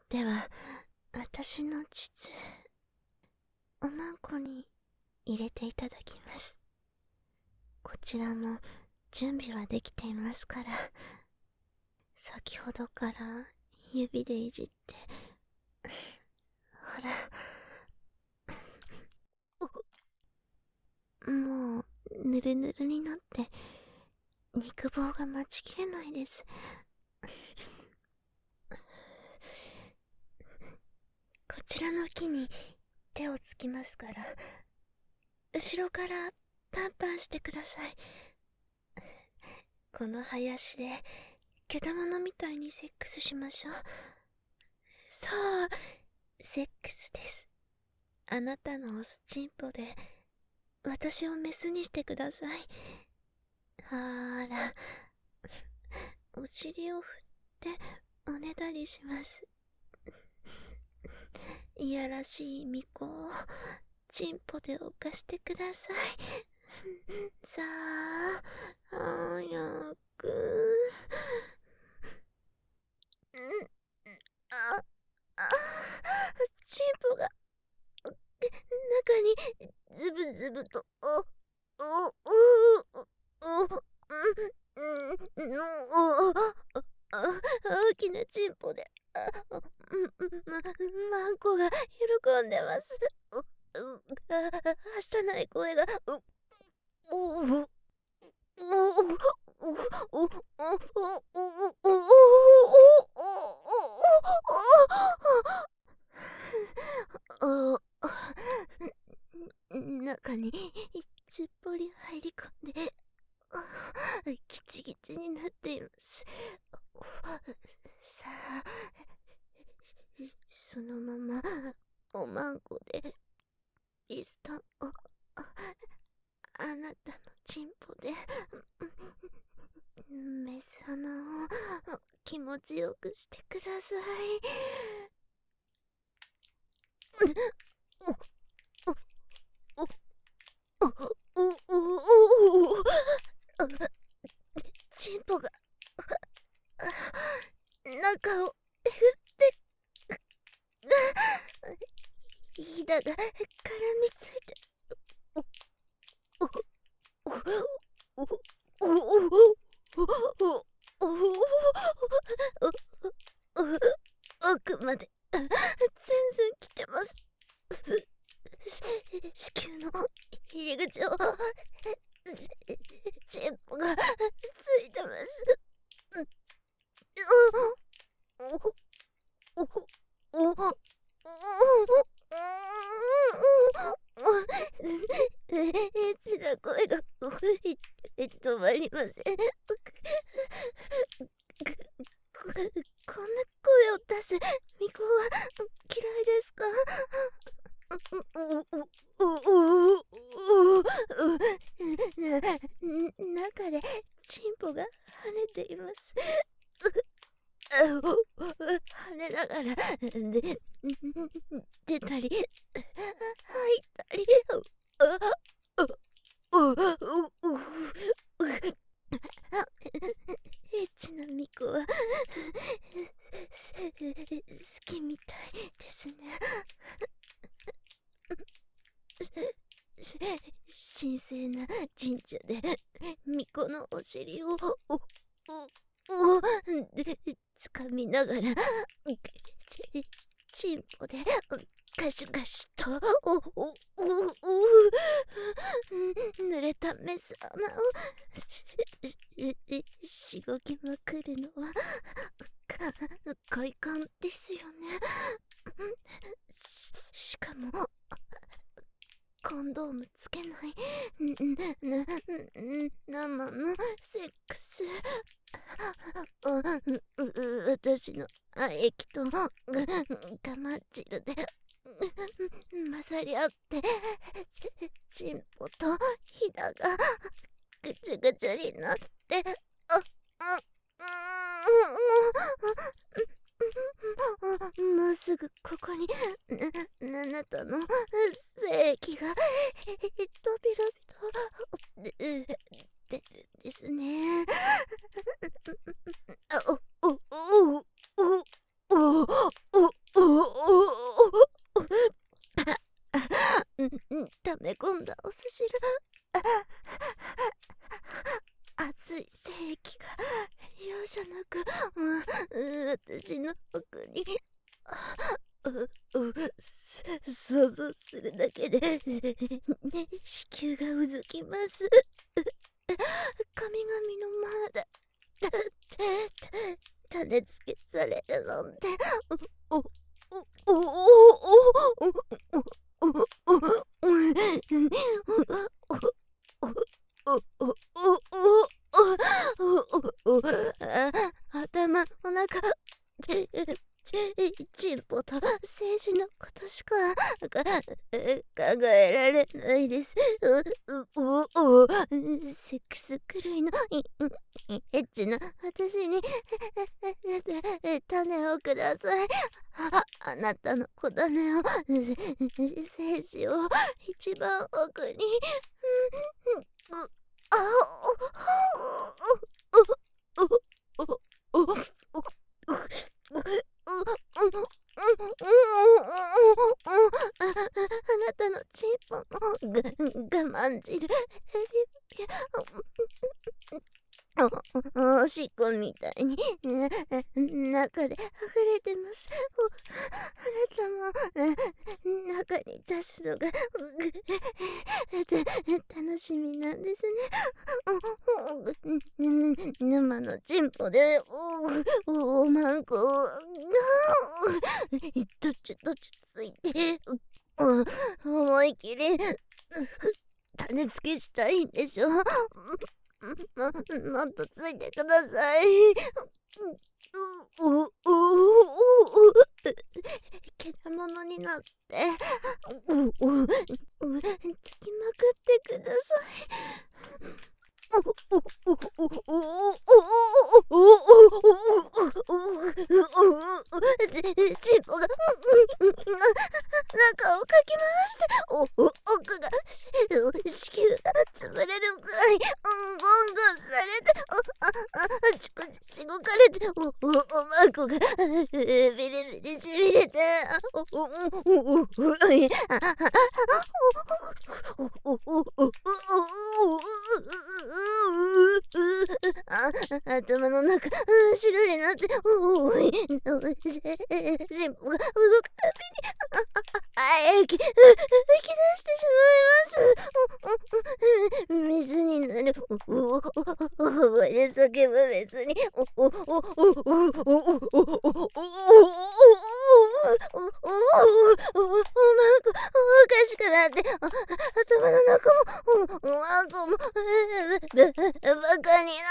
では、私の膣、おまんこに入れていただきます。こちらも準備はできていますから、先ほどから指でいじって、ほら、もうぬるぬるになって肉棒が待ちきれないです。こちらの木に手をつきますから、後ろからパンパンしてください。この林でけだものみたいにセックスしましょう。そう、セックスです。あなたのオスチンポで私をメスにしてください。ほーら、お尻を振っておねだりします。いやらしい巫女をチンポで犯してください。さあ、早く。あ、チンポが中にズブズブと大きなチンポでマンコが喜んでます。はしたない声が中にすっぽり入り込んでギチギチになっています。さあ、そのままおまんこでピストンをあなたのチンポでメス穴を気持ちよくしてください。チンポが中をえぐってひだが絡みついて奥まで全然来てます。子宮の入り口をチンポがついてます。エッチな声が止まりません。こんな声を出す巫女は嫌いですか？中でチンポが跳ねています。跳ねながら出たり入ったりエッチな巫女は好きみたいですね。神聖な神社で巫女のお尻をつかみながらチンポでガシュガシュと濡れたメス穴をしごきまくるのは快感ですよね。しかもコンドームつけない生のセックス。私の液とガマッチルで混ざり合ってチンポとヒダがぐちゃぐちゃになってもうすぐここにあなたの精液がとびろびと出るんですね。 く私の奥に想像するだけで子宮がうずきます。神々のまだ種付けされるなんておおお頭の中チンポと政治のことしか考えられないです。セックス狂いのエッチな私に種をください。あなたの小種を精子を一番奥にあなたのチンポの我慢汁おしっこみたいに中で溢れてます。あなたも中に出すのが楽しみなんですね。沼のチンポでおまんこどっちついて思い切り種付けしたいんでしょ。もっとついてください。けだものになってつきまくってください。チンポが中をかき回して奥が子宮が潰れるくらいゴンゴンされてあちこちしごかれておまんこがビリビリしびれて頭の中白になって進歩が動くたびに吹き出してしまいます。水になる大声で叫ぶ別におかしくなって頭の中もワンコもバカになる。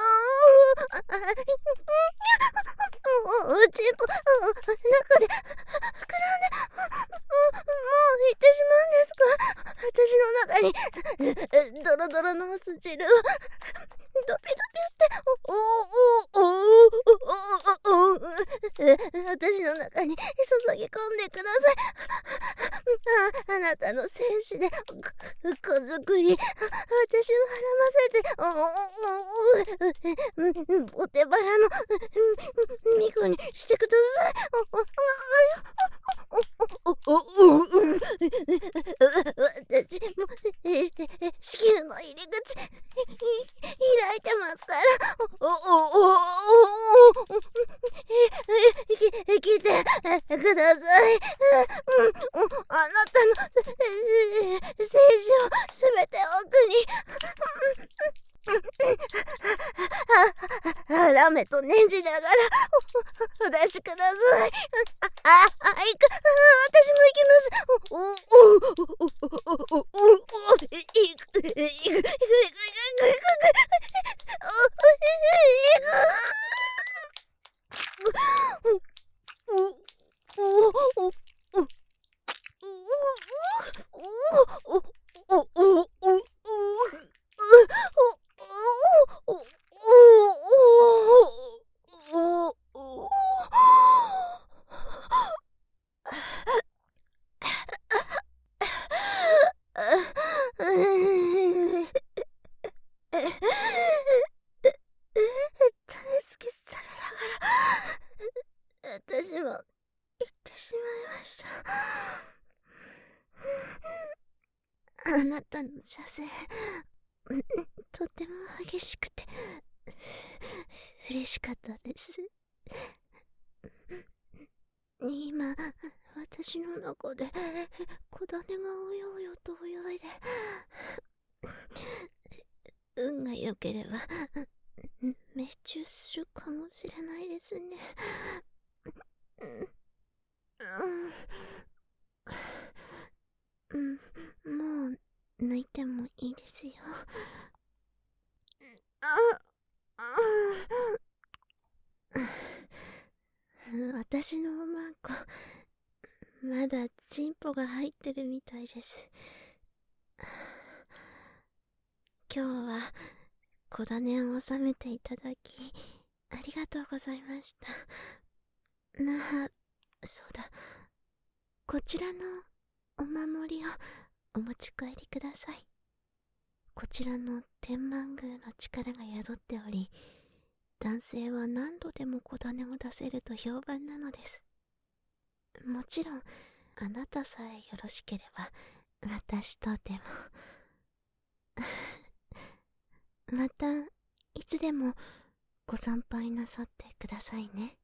チンポ中で膨らんでもう行ってしまうんですか。私の中にドロドロのす汁をドピドピって私の中に注ぎ込んでください。あなたの精子で子作り私をはらませてお手腹の巫女にしてください。私も子宮の入り口開いてますから来てください。あなたの精子をすべて奥にラメと念じながらお出しください。私も行き私も行ってしまいました。あなたの射精とても激しくて嬉しかったです。今、私の中で小種がおよおよと泳いで、運が良ければ命中するかもしれないですね。もう抜いてもいいですよ。私のおまんこ、まだチンポが入ってるみたいです。今日は小種を収めていただきありがとうございました。そうだ、こちらのお守りをお持ち帰りください。こちらの天満宮の力が宿っており、男性は何度でも小種を出せると評判なのです。もちろんあなたさえよろしければ私とでもまたいつでもご参拝なさってくださいね。